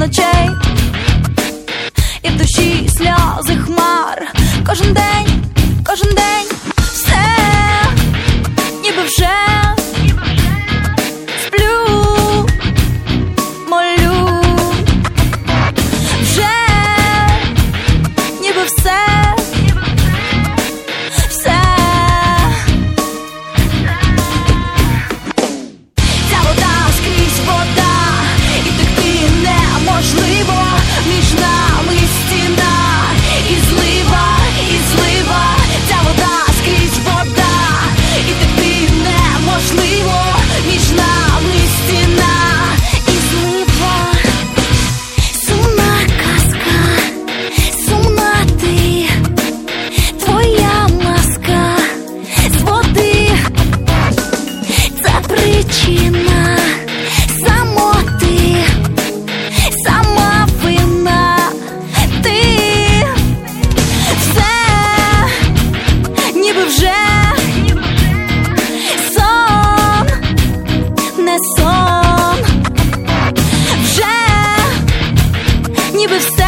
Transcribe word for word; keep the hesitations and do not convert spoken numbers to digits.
ночей, і в душі сльози хмар. Кожен день, кожен день, все ніби вже сплю, молю, вже ніби все, все. Ця вода скрізь вода, і втекти неможливо, між нами стіна, і злива, і злива. Ця вода скрізь вода, і втекти неможливо, між нами стіна, і злива. Сумна казка, сумна ти, твоя маска з води, це причина самоти, сама вина ти. Все ніби вже сон, не сон, вже ніби все.